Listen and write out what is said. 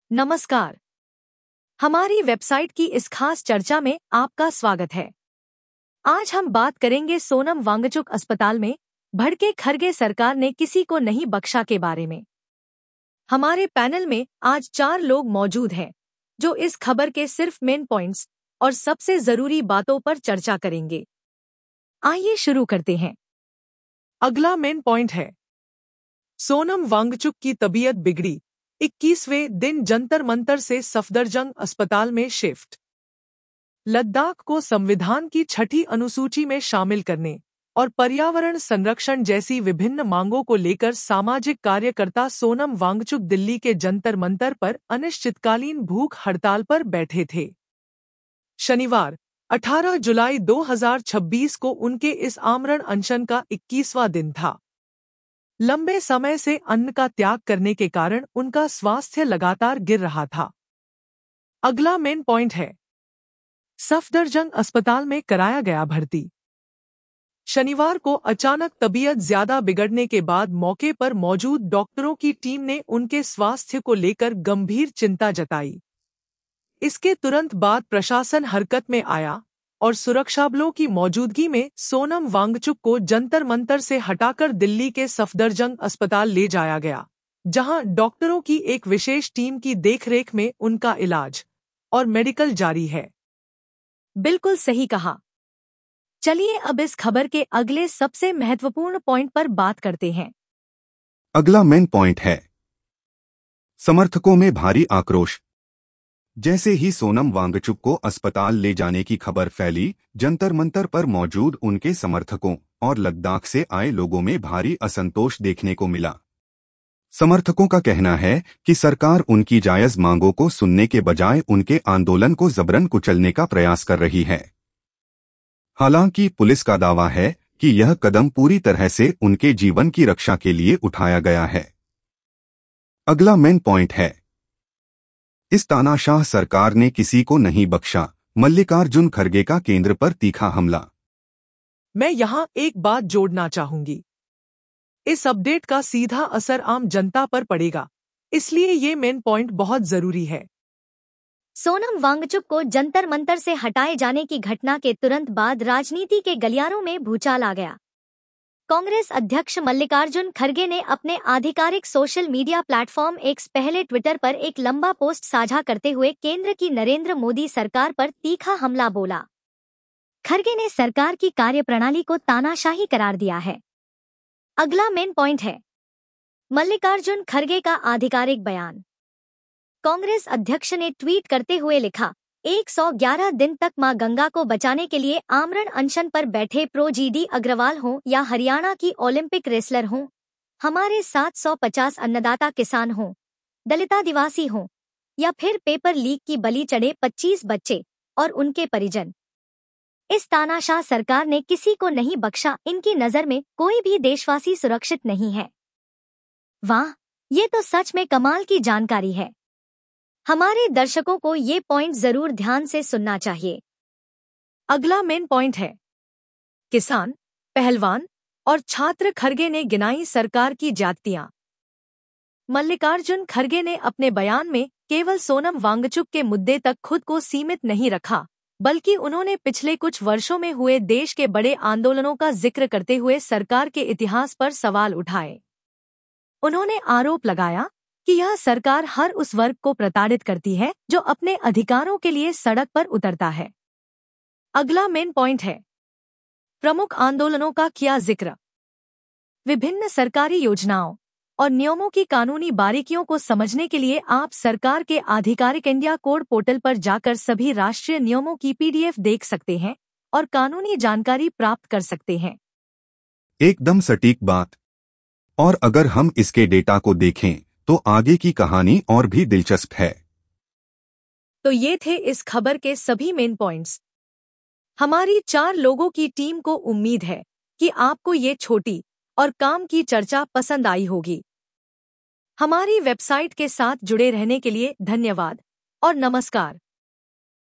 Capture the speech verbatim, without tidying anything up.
नमस्कार। हमारी वेबसाइट की इस खास चर्चा में आपका स्वागत है। आज हम बात करेंगे सोनम वांगचुक अस्पताल में भड़के खरगे सरकार ने किसी को नहीं बख्शा के बारे में। हमारे पैनल में आज चार लोग मौजूद हैं जो इस खबर के सिर्फ मेन पॉइंट्स और सबसे जरूरी बातों पर चर्चा करेंगे। आइए शुरू करते हैं। अगला मेन पॉइंट है, सोनम वांगचुक की तबीयत बिगड़ी, इक्कीसवें दिन जंतर मंतर से सफदरजंग अस्पताल में शिफ्ट। लद्दाख को संविधान की छठी अनुसूची में शामिल करने और पर्यावरण संरक्षण जैसी विभिन्न मांगों को लेकर सामाजिक कार्यकर्ता सोनम वांगचुक दिल्ली के जंतर मंतर पर अनिश्चितकालीन भूख हड़ताल पर बैठे थे। शनिवार अठारह जुलाई दो हज़ार छब्बीस को उनके इस आमरण अनशन का इक्कीसवां दिन था। लंबे समय से अन्न का त्याग करने के कारण उनका स्वास्थ्य लगातार गिर रहा था। अगला मेन पॉइंट है, सफदरजंग अस्पताल में कराया गया भर्ती। शनिवार को अचानक तबीयत ज्यादा बिगड़ने के बाद मौके पर मौजूद डॉक्टरों की टीम ने उनके स्वास्थ्य को लेकर गंभीर चिंता जताई। इसके तुरंत बाद प्रशासन हरकत में आया और सुरक्षाबलों की मौजूदगी में सोनम वांगचुक को जंतर मंतर से हटाकर दिल्ली के सफदरजंग अस्पताल ले जाया गया, जहां डॉक्टरों की एक विशेष टीम की देखरेख में उनका इलाज और मेडिकल जारी है। बिल्कुल सही कहा। चलिए अब इस खबर के अगले सबसे महत्वपूर्ण पॉइंट पर बात करते हैं। अगला मेन पॉइंट है, समर्थकों में भारी आक्रोश। जैसे ही सोनम वांगचुक को अस्पताल ले जाने की खबर फैली, जंतर मंतर पर मौजूद उनके समर्थकों और लद्दाख से आए लोगों में भारी असंतोष देखने को मिला। समर्थकों का कहना है कि सरकार उनकी जायज मांगों को सुनने के बजाय उनके आंदोलन को जबरन कुचलने का प्रयास कर रही है। हालांकि पुलिस का दावा है कि यह कदम पूरी तरह से उनके जीवन की रक्षा के लिए उठाया गया है। अगला मेन पॉइंट है, इस तानाशाह सरकार ने किसी को नहीं बख्शा, मल्लिकार्जुन खड़गे का केंद्र पर तीखा हमला। मैं यहाँ एक बात जोड़ना चाहूंगी। इस अपडेट का सीधा असर आम जनता पर पड़ेगा, इसलिए ये मेन पॉइंट बहुत जरूरी है। सोनम वांगचुक को जंतर मंतर से हटाए जाने की घटना के तुरंत बाद राजनीति के गलियारों में भूचाल आ गया। कांग्रेस अध्यक्ष मल्लिकार्जुन खड़गे ने अपने आधिकारिक सोशल मीडिया प्लेटफॉर्म एक्स पहले ट्विटर पर एक लंबा पोस्ट साझा करते हुए केंद्र की नरेंद्र मोदी सरकार पर तीखा हमला बोला। खड़गे ने सरकार की कार्यप्रणाली को तानाशाही करार दिया है। अगला मेन पॉइंट है, मल्लिकार्जुन खड़गे का आधिकारिक बयान। कांग्रेस अध्यक्ष ने ट्वीट करते हुए लिखा, एक सौ ग्यारह दिन तक मां गंगा को बचाने के लिए आमरण अनशन पर बैठे प्रो जी डी अग्रवाल हों या हरियाणा की ओलंपिक रेसलर हों, हमारे सात सौ पचास अन्नदाता किसान हों, दलितादिवासी हों या फिर पेपर लीक की बलि चढ़े पच्चीस बच्चे और उनके परिजन, इस तानाशाह सरकार ने किसी को नहीं बख्शा। इनकी नजर में कोई भी देशवासी सुरक्षित नहीं है। वाह, ये तो सच में कमाल की जानकारी है। हमारे दर्शकों को ये पॉइंट जरूर ध्यान से सुनना चाहिए। अगला मेन पॉइंट है, किसान, पहलवान और छात्र खड़गे ने गिनाई सरकार की ज्यादतियां। मल्लिकार्जुन खड़गे ने अपने बयान में केवल सोनम वांगचुक के मुद्दे तक खुद को सीमित नहीं रखा, बल्कि उन्होंने पिछले कुछ वर्षों में हुए देश के बड़े आंदोलनों का जिक्र करते हुए सरकार के इतिहास पर सवाल उठाए। उन्होंने आरोप लगाया कि यह सरकार हर उस वर्ग को प्रताड़ित करती है जो अपने अधिकारों के लिए सड़क पर उतरता है। अगला मेन पॉइंट है, प्रमुख आंदोलनों का किया जिक्र। विभिन्न सरकारी योजनाओं और नियमों की कानूनी बारीकियों को समझने के लिए आप सरकार के आधिकारिक इंडिया कोड पोर्टल पर जाकर सभी राष्ट्रीय नियमों की पीडीएफ देख सकते हैं और कानूनी जानकारी प्राप्त कर सकते हैं। एकदम सटीक बात। और अगर हम इसके डेटा को देखें तो आगे की कहानी और भी दिलचस्प है। तो ये थे इस खबर के सभी मेन पॉइंट्स। हमारी चार लोगों की टीम को उम्मीद है कि आपको ये छोटी और काम की चर्चा पसंद आई होगी। हमारी वेबसाइट के साथ जुड़े रहने के लिए धन्यवाद और नमस्कार।